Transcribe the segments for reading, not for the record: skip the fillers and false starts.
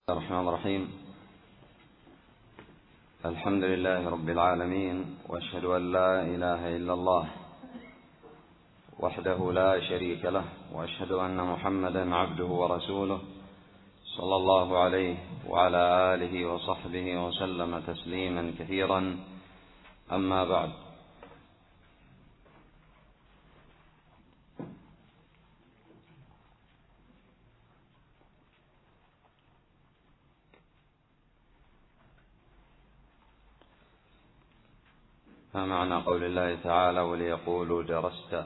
الرحمن الرحيم. الحمد لله رب العالمين، وأشهد أن لا إله إلا الله وحده لا شريك له، وأشهد أن محمدا عبده ورسوله صلى الله عليه وعلى آله وصحبه وسلم تسليما كثيرا. أما بعد، ما معنى قول الله تعالى وليقولوا درست؟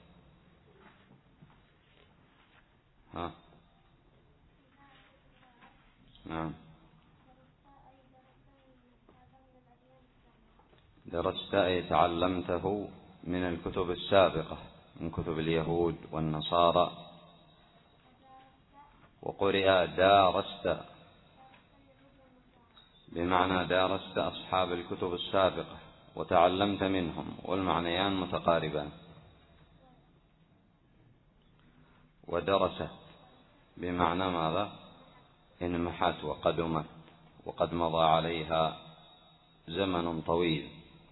نعم، درست أي تعلمته من الكتب السابقة، من كتب اليهود والنصارى. وقرئ دارست بمعنى دارست أصحاب الكتب السابقة وتعلمت منهم، والمعنيان متقاربان. ودرست بمعنى ماذا؟ انمحت وقدمت وقد مضى عليها زمن طويل.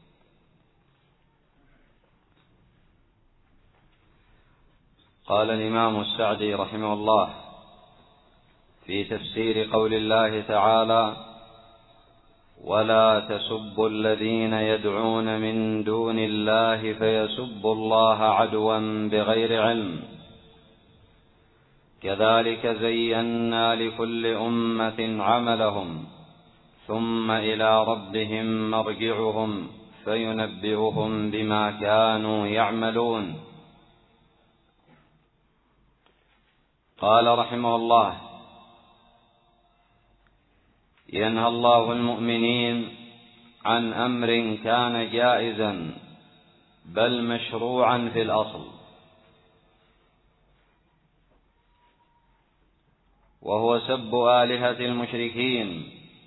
قال الإمام السعدي رحمه الله في تفسير قول الله تعالى: ولا تسبوا الذين يدعون من دون الله فيسبوا الله عدوا بغير علم، كذلك زينا لكل أمة عملهم ثم إلى ربهم مرجعهم فينبئهم بما كانوا يعملون. قال رحمه الله: ينهى الله المؤمنين عن أمر كان جائزا بل مشروعا في الأصل، وهو سب آلهة المشركين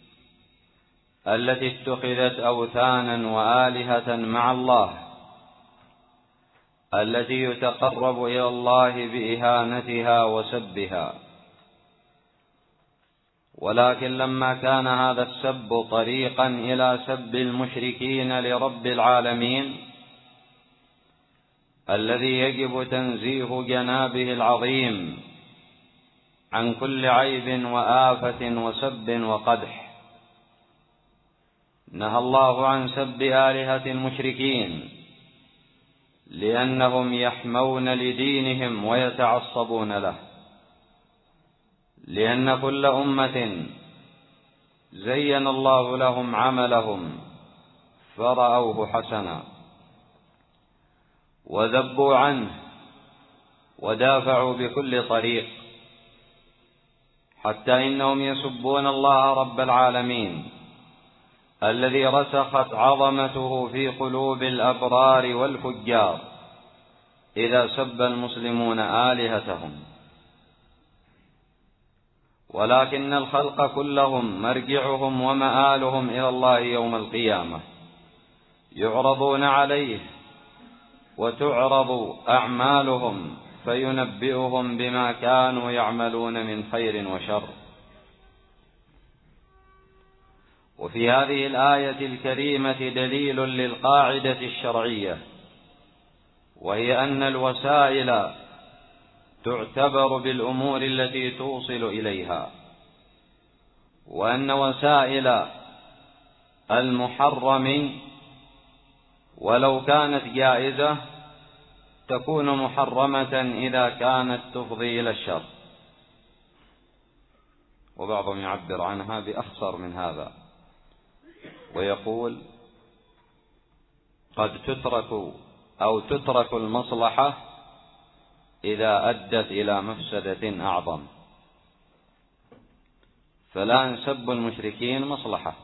التي اتخذت أوثانا وآلهة مع الله، التي يتقرب إلى الله بإهانتها وسبها. ولكن لما كان هذا السب طريقا إلى سب المشركين لرب العالمين الذي يجب تنزيه جنابه العظيم عن كل عيب وآفة وسب وقدح، نهى الله عن سب آلهة المشركين لأنهم يحمون لدينهم ويتعصبون له، لأن كل أمة زين الله لهم عملهم فرأوه حسنا وذبوا عنه ودافعوا بكل طريق، حتى إنهم يسبون الله رب العالمين الذي رسخت عظمته في قلوب الأبرار والفجار إذا سب المسلمون آلهتهم. ولكن الخلق كلهم مرجعهم ومآلهم إلى الله يوم القيامة، يعرضون عليه وتعرض أعمالهم فينبئهم بما كانوا يعملون من خير وشر. وفي هذه الآية الكريمة دليل للقاعدة الشرعية، وهي أن الوسائل تعتبر بالأمور التي توصل إليها، وأن وسائل المحرم ولو كانت جائزة تكون محرمة إذا كانت تفضي إلى الشر. وبعضهم يعبر عنها بأخصر من هذا ويقول: قد تترك المصلحة إذا أدت إلى مفسدة أعظم. فلا نسب المشركين مصلحة،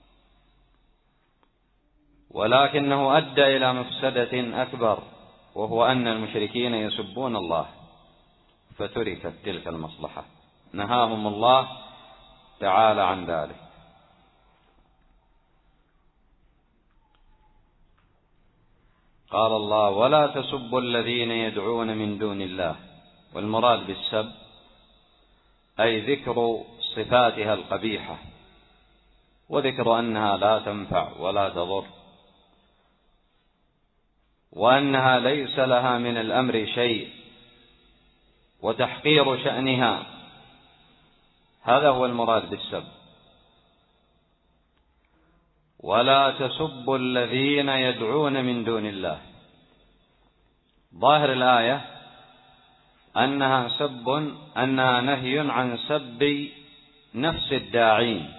ولكنه أدى إلى مفسدة أكبر، وهو أن المشركين يسبون الله، فتركت تلك المصلحة، نهاهم الله تعالى عن ذلك. قال الله: ولا تسبوا الذين يدعون من دون الله. والمراد بالسب أي ذكر صفاتها القبيحة، وذكر أنها لا تنفع ولا تضر، وأنها ليس لها من الأمر شيء، وتحقير شأنها، هذا هو المراد بالسب. ولا تسبوا الذين يدعون من دون الله. ظاهر الآية أنها نهي عن سب نفس الداعين،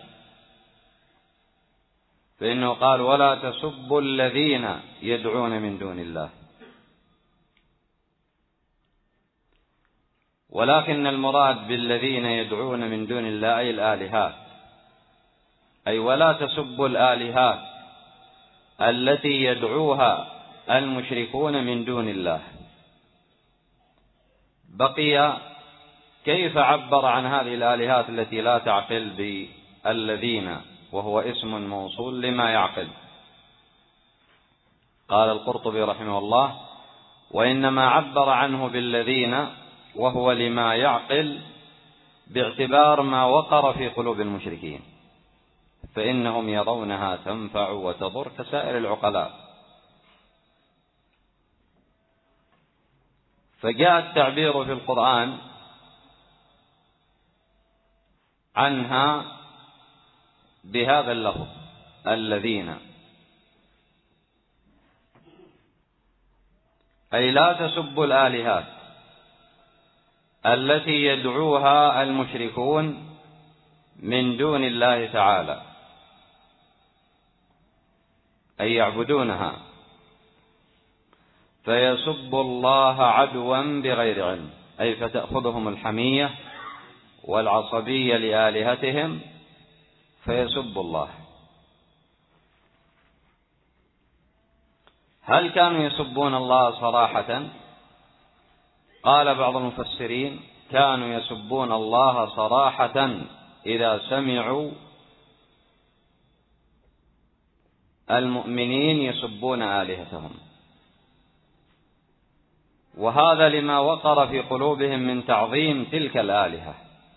فإنه قال ولا تسبوا الذين يدعون من دون الله، ولكن المراد بالذين يدعون من دون الله أي الآلهات، أي ولا تسبوا الآلهات التي يدعوها المشركون من دون الله. بقي كيف عبر عن هذه الآلهات التي لا تعقل بالذين، وهو اسم موصول لما يعقل. قال القرطبي رحمه الله وإنما عبر عنه بالذين وهو لما يعقل باعتبار ما وقر في قلوب المشركين، فإنهم يرونها تنفع وتضر كسائر العقلاء. فجاء التعبير في القرآن عنها بهذا اللفظ الذين، أي لا تسبوا الآلهات التي يدعوها المشركون من دون الله تعالى، أي يعبدونها، فيسبوا الله عدوا بغير علم، أي فتأخذهم الحمية والعصبية لآلهتهم فيسبوا الله. هل كانوا يسبون الله صراحة؟ قال بعض المفسرين كانوا يسبون الله صراحة إذا سمعوا المؤمنين يسبون آلهتهم، وهذا لما وقر في قلوبهم من تعظيم تلك الآلهة،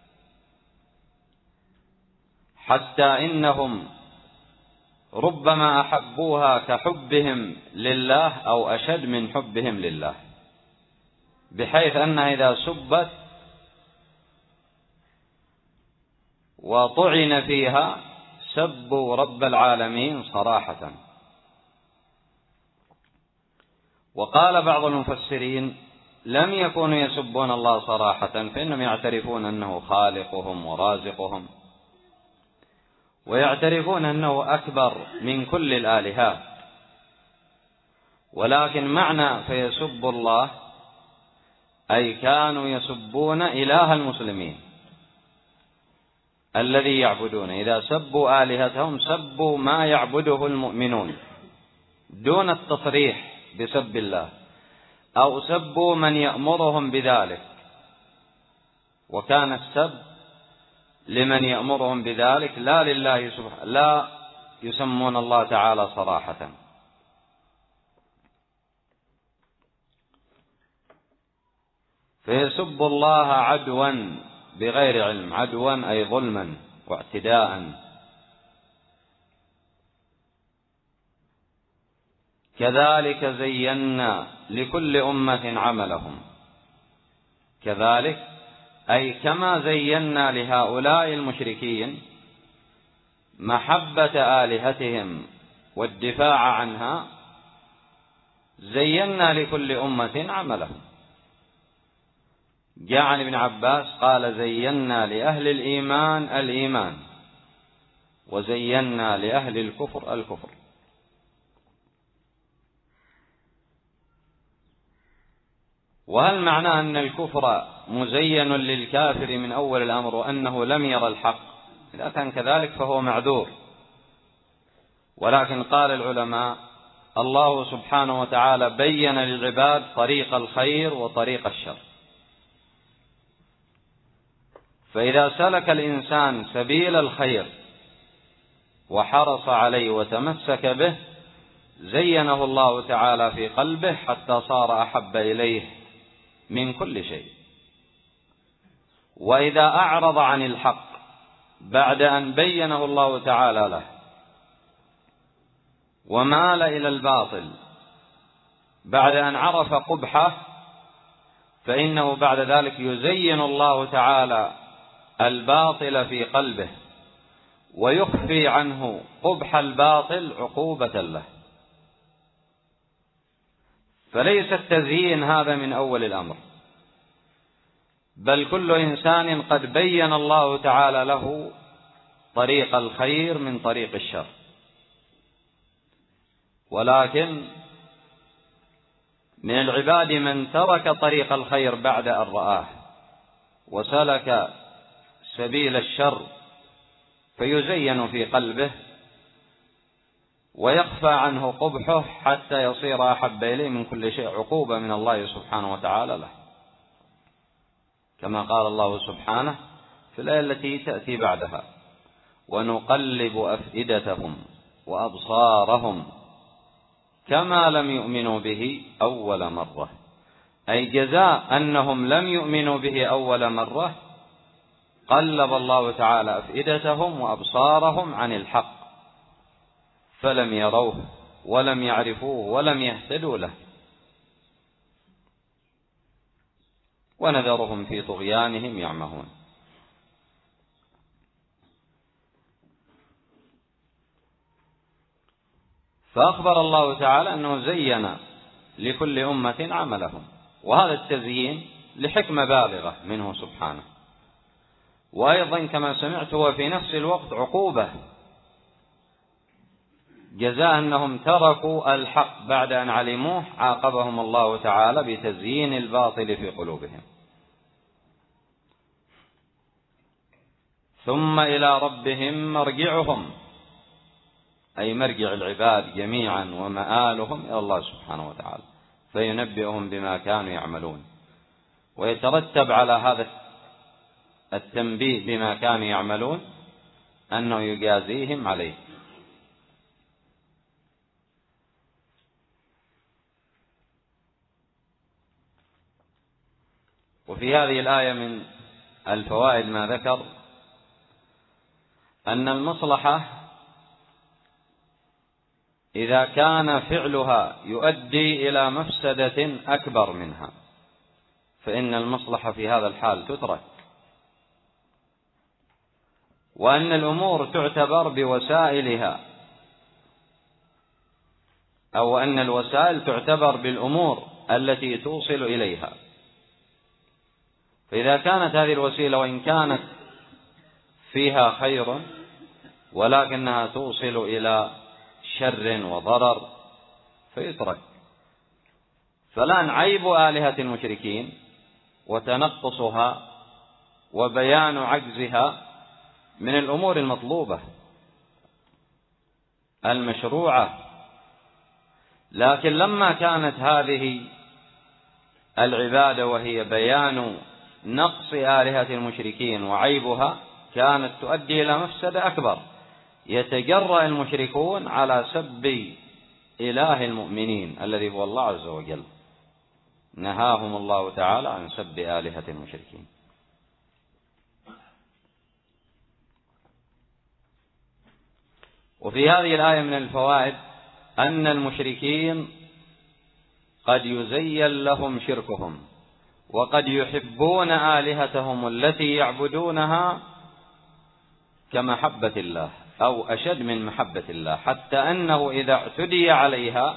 حتى إنهم ربما أحبوها كحبهم لله أو أشد من حبهم لله، بحيث أنها إذا سبت وطعن فيها سبوا رب العالمين صراحة. وقال بعض المفسرين لم يكونوا يسبون الله صراحة، فإنهم يعترفون أنه خالقهم ورازقهم، ويعترفون أنه أكبر من كل الآلهات، ولكن معنى فيسب الله أي كانوا يسبون إله المسلمين الذي يعبدون. إذا سبوا آلهتهم سبوا ما يعبده المؤمنون دون التصريح بسب الله، أو سبوا من يأمرهم بذلك، وكان السب لمن يأمرهم بذلك لا لله سبحانه، لا يسمون الله تعالى صراحة. فيسب الله عدوا بغير علم، عدوا أي ظلما واعتداء. كذلك زينا لكل أمة عملهم، كذلك أي كما زينا لهؤلاء المشركين محبة آلهتهم والدفاع عنها، زينا لكل أمة عملهم. جاء عن ابن عباس قال زينا لأهل الإيمان الإيمان، وزينا لأهل الكفر الكفر. وهل معنى أن الكفر مزين للكافر من أول الأمر وأنه لم يرى الحق؟ إذا كان كذلك فهو معذور، ولكن قال العلماء الله سبحانه وتعالى بين للعباد طريق الخير وطريق الشر، فإذا سلك الإنسان سبيل الخير وحرص عليه وتمسك به زينه الله تعالى في قلبه حتى صار أحب إليه من كل شيء. وإذا أعرض عن الحق بعد أن بينه الله تعالى له ومال إلى الباطل بعد أن عرف قبحه، فإنه بعد ذلك يزين الله تعالى الباطل في قلبه ويخفي عنه قبح الباطل عقوبة له. فليس التزيين هذا من أول الأمر، بل كل إنسان قد بين الله تعالى له طريق الخير من طريق الشر، ولكن من العباد من ترك طريق الخير بعد أن رآه وسلك سبيل الشر فيزين في قلبه ويخفى عنه قبحه حتى يصير أحب إليه من كل شيء، عقوبة من الله سبحانه وتعالى له، كما قال الله سبحانه في الآية التي تأتي بعدها: ونقلب أفئدتهم وأبصارهم كما لم يؤمنوا به أول مرة. أي جزاء أنهم لم يؤمنوا به أول مرة قلب الله تعالى أفئدتهم وأبصارهم عن الحق فلم يروه ولم يعرفوه ولم يهتدوا له، ونذرهم في طغيانهم يعمهون. فأخبر الله تعالى أنه زين لكل أمة عملهم، وهذا التزيين لحكمة بالغة منه سبحانه، وأيضا كما سمعت هو في نفس الوقت عقوبة، جزاء أنهم تركوا الحق بعد أن علموه عاقبهم الله تعالى بتزيين الباطل في قلوبهم. ثم إلى ربهم مرجعهم، أي مرجع العباد جميعا ومآلهم إلى الله سبحانه وتعالى فينبئهم بما كانوا يعملون، ويترتب على هذا التنبيه بما كانوا يعملون أنه يجازيهم عليه. وفي هذه الآية من الفوائد ما ذكر أن المصلحة إذا كان فعلها يؤدي إلى مفسدة أكبر منها فإن المصلحة في هذا الحال تترك، وأن الأمور تعتبر بوسائلها، أو أن الوسائل تعتبر بالأمور التي توصل إليها. فإذا كانت هذه الوسيلة وإن كانت فيها خير ولكنها توصل إلى شر وضرر فيترك. فالآن عيب آلهة المشركين وتنقصها وبيان عجزها من الأمور المطلوبة المشروعة، لكن لما كانت هذه العبادة وهي بيان نقص آلهة المشركين وعيبها كانت تؤدي إلى مفسدة أكبر، يتجرأ المشركون على سب إله المؤمنين الذي هو الله عز وجل، نهاهم الله تعالى عن سب آلهة المشركين. وفي هذه الآية من الفوائد أن المشركين قد يزين لهم شركهم، وقد يحبون آلهتهم التي يعبدونها كمحبة الله أو أشد من محبة الله، حتى أنه إذا اعتدي عليها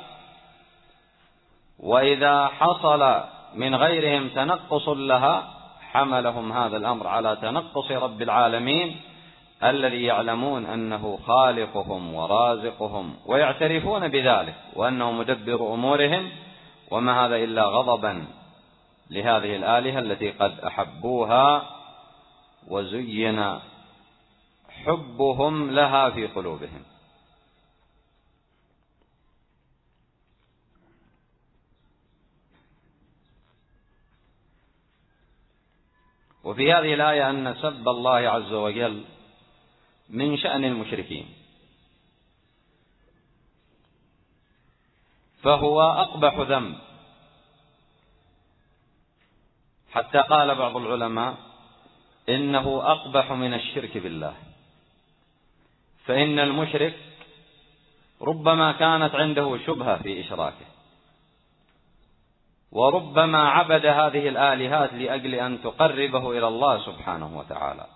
وإذا حصل من غيرهم تنقص لها حملهم هذا الأمر على تنقص رب العالمين الذي يعلمون أنه خالقهم ورازقهم ويعترفون بذلك وأنه مدبر أمورهم، وما هذا إلا غضبا لهذه الآلهة التي قد أحبوها وزين حبهم لها في قلوبهم. وفي هذه الآية أن سب الله عز وجل من شأن المشركين، فهو أقبح ذنب، حتى قال بعض العلماء إنه أقبح من الشرك بالله، فإن المشرك ربما كانت عنده شبهة في إشراكه، وربما عبد هذه الآلهات لأجل أن تقربه إلى الله سبحانه وتعالى.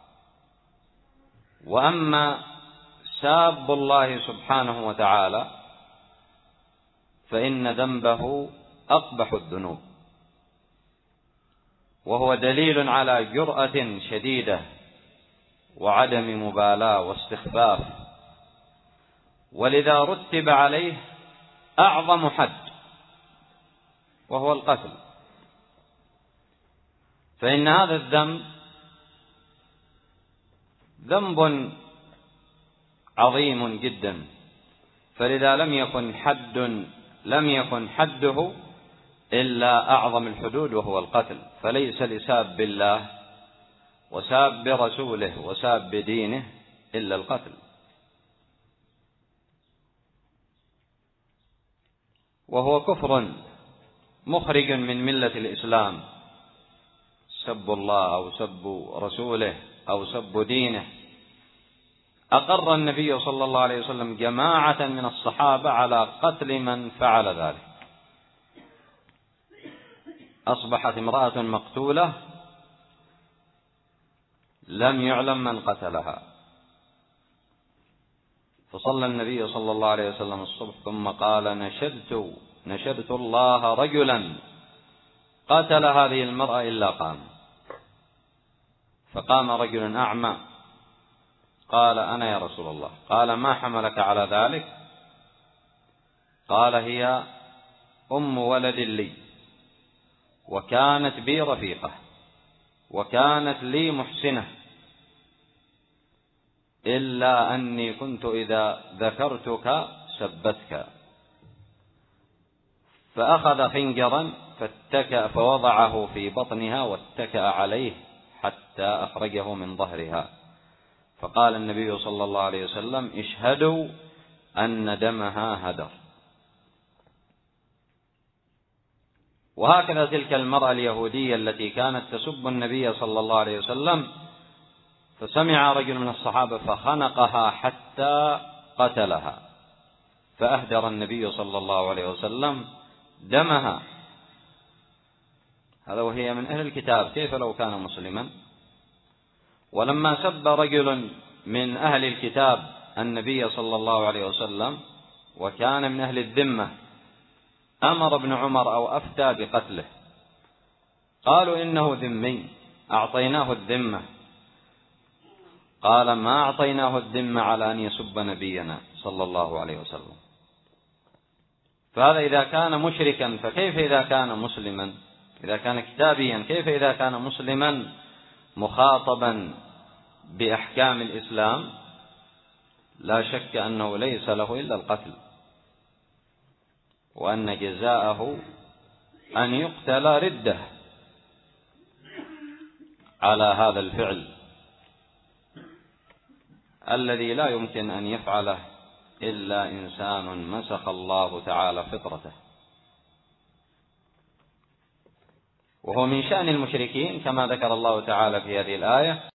وأما ساب الله سبحانه وتعالى فإن ذنبه أقبح الذنوب، وهو دليل على جرأة شديدة وعدم مبالاة واستخفاف، ولذا رتب عليه أعظم حد وهو القتل. فإن هذا الذنب ذنب عظيم جدا، فلذا لم يكن حده إلا أعظم الحدود وهو القتل. فليس لساب الله وساب رسوله وساب دينه إلا القتل. وهو كفر مخرج من ملة الإسلام، سب الله أو سب رسوله أو سب دينه. أقر النبي صلى الله عليه وسلم جماعة من الصحابة على قتل من فعل ذلك. أصبحت امرأة مقتولة لم يعلم من قتلها، فصلى النبي صلى الله عليه وسلم الصبح ثم قال: نشدت الله رجلا قتل هذه المرأة إلا قام. فقام رجل أعمى قال: أنا يا رسول الله. قال: ما حملك على ذلك؟ قال: هي أم ولد لي، وكانت بي رفيقة، وكانت لي محسنة، إلا أني كنت إذا ذكرتك سبتك. فأخذ خنجرا فوضعه في بطنها واتكأ عليه حتى أخرجه من ظهرها. فقال النبي صلى الله عليه وسلم: اشهدوا أن دمها هدر. وهكذا تلك المرأة اليهودية التي كانت تسب النبي صلى الله عليه وسلم، فسمع رجل من الصحابة فخنقها حتى قتلها، فأهدر النبي صلى الله عليه وسلم دمها. هذا وهي من أهل الكتاب، كيف لو كان مسلما؟ ولما سب رجل من أهل الكتاب النبي صلى الله عليه وسلم وكان من أهل الذمة، أمر ابن عمر أو أفتى بقتله. قالوا: إنه ذمي، أعطيناه الذمة. قال: ما أعطيناه الذمة على أن يسب نبينا صلى الله عليه وسلم. فهذا إذا كان مشركا فكيف إذا كان مسلما؟ إذا كان كتابيا كيف إذا كان مسلما مخاطبا بأحكام الإسلام؟ لا شك أنه ليس له إلا القتل، وأن جزاءه أن يقتل ردة على هذا الفعل الذي لا يمكن أن يفعله إلا إنسان مسخ الله تعالى فطرته. وهو من شأن المشركين كما ذكر الله تعالى في هذه الآية: